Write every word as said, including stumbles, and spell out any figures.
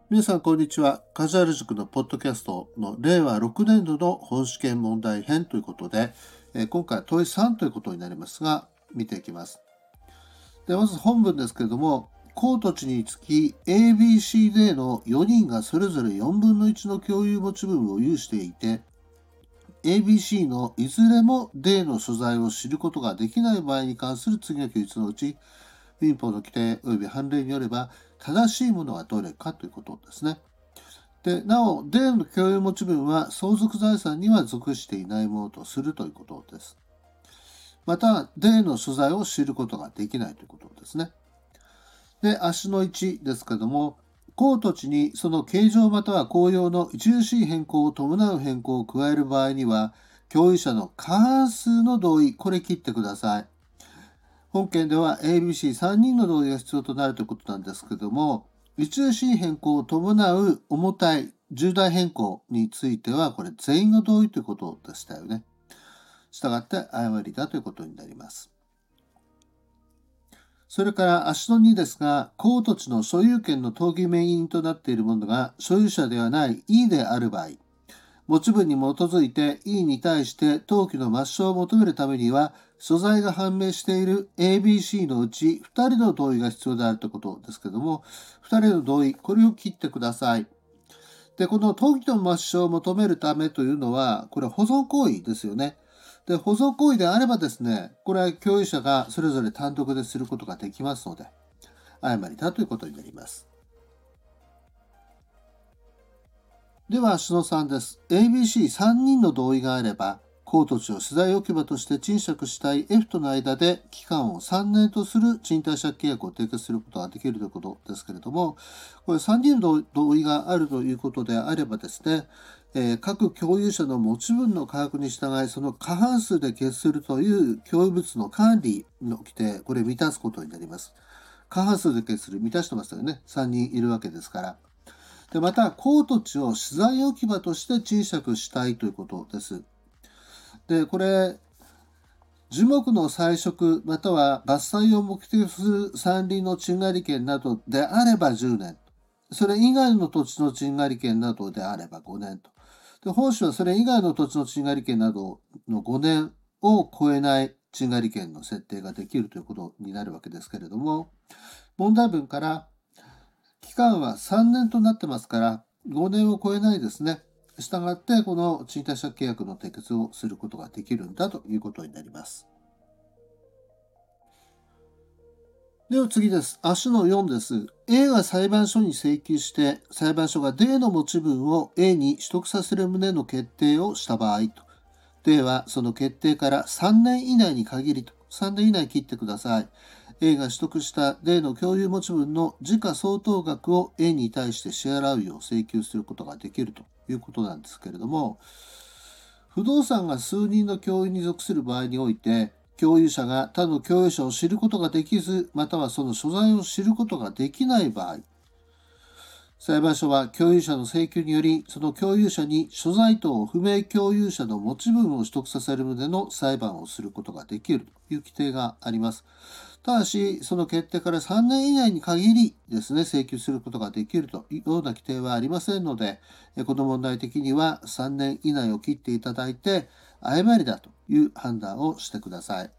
皆さん、こんにちは。カジュアル塾のポッドキャストのれいわろくねんどの本試験問題編ということで、えー今回は問いさんということになりますが、見ていきます。でまず本文ですけれども、高土地につき エービーシーディー のよにんがそれぞれよんぶんのいちの共有持ち分を有していて、エービーシー のいずれも ディー の所在を知ることができない場合に関する次の記述のうち、民法の規定及び判例によれば正しいものはどれかということですね。でなお、デーの共有持ち分は相続財産には属していないものとするということです。また、デーの所在を知ることができないということですね。で、足のいちですけども、公土地にその形状または公用の著しい変更を伴う変更を加える場合には、共有者の過半数の同意、これ切ってください。本件では エービーシーさん 人の同意が必要となるということなんですけども、著しい変更を伴う重たい重大変更については、これ全員の同意ということでしたよね。したがって誤りだということになります。それから足のにですが、公土地の所有権の登記名義人となっているものが所有者ではない E である場合、持ち分に基づいて E に対して登記の抹消を求めるためには、所在が判明している エービーシー のうちふたりの同意が必要であるということですけども、ふたりの同意、これを切ってください。で、この登記の抹消を求めるためというのは、これは保存行為ですよね。で、保存行為であればですね、これは共有者がそれぞれ単独ですることができますので、誤りだということになります。では、足のさんです。エービーシーさん 人の同意があれば、公土地を資材置き場として賃借したい F との間で期間をさんねんとする賃貸借契約を締結することができるということですけれども、これさんにんの同意があるということであればですね、えー各共有者の持ち分の価格に従い、その過半数で決するという共有物の管理の規定、これ満たすことになります。過半数で決する、満たしてますよね。さんにんいるわけですから。でまた、公土地を資材置き場として賃借したいということです。で、これ、樹木の栽植または伐採を目的とする山林の賃借り権などであればじゅうねん。それ以外の土地の賃借り権などであればごねんと。で本種はそれ以外の土地の賃借り権などのごねんを超えない賃借り権の設定ができるということになるわけですけれども、問題文から期間はさんねんとなってますから、ごねんを超えないですね。したがって、この賃貸借契約の締結をすることができるんだということになります。では次です。足のよんです。A が裁判所に請求して、裁判所が D の持ち分を A に取得させる旨の決定をした場合と、D はその決定からさんねん以内に限りと、さんねん以内切ってください。A が取得した D の共有持ち分の時価相当額を A に対して支払うよう請求することができるということなんですけれども、不動産が数人の共有に属する場合において、共有者が他の共有者を知ることができず、またはその所在を知ることができない場合、裁判所は共有者の請求により、その共有者に所在等不明共有者の持ち分を取得させる旨の裁判をすることができるという規定があります。ただし、その決定からさんねん以内に限りですね、請求することができるというような規定はありませんので、この問題的にはさんねん以内を切っていただいて、誤りだという判断をしてください。